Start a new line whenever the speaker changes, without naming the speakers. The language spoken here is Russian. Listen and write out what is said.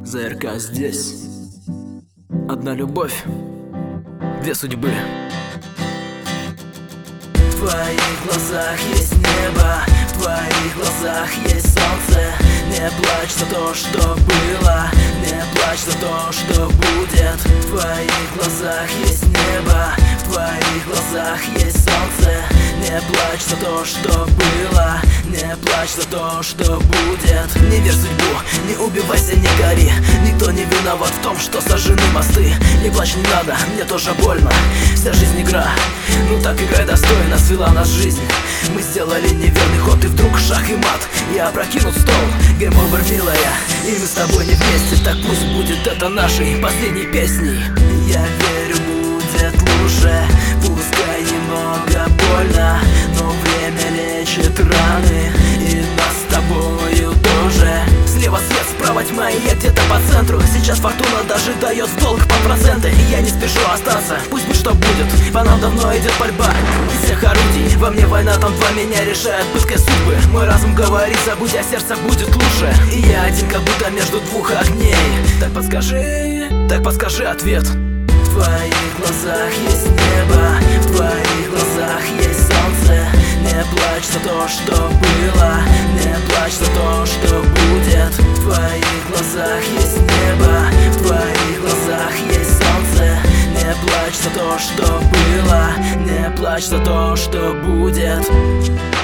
ЗРК здесь. Одна любовь, две судьбы. В твоих глазах есть небо, в твоих глазах есть солнце. Не плачь за то, что было, не плачь за то, что будет. В твоих глазах есть небо, в твоих глазах есть солнце. Не плачь за то, что было, не плачь за то, что будет. Не верь в судьбу, не убивайся, не гори. Никто не виноват в том, что сожжены мосты. Не плачь, не надо, мне тоже больно. Вся жизнь игра, ну так играй достойно. Свела нас жизнь, мы сделали неверный ход. И вдруг шах и мат, я опрокинут стол. Game over, милая, и мы с тобой не вместе. Так пусть будет это нашей последней песней. Я верю, будет лучше, пускай немного больно, но время лечит раны, и нас с тобою тоже. Слева свет, справа тьма, и я где-то по центру. Сейчас фортуна даже дает в долг по проценты. И я не спешу остаться, пусть будь что будет. По нам давно идет борьба из всех орудий. Во мне война, там два меня решают пыткой судьбы. Мой разум говорит, забудь, а сердце будет лучше. И я один, как будто между двух огней. Так подскажи ответ. В твоих глазах есть небо, в твоих глазах есть солнце. Не плачь за то, что было, не плачь за то, что будет. В твоих глазах есть небо, в твоих глазах есть солнце. Не плачь за то, что было, не плачь за то, что будет.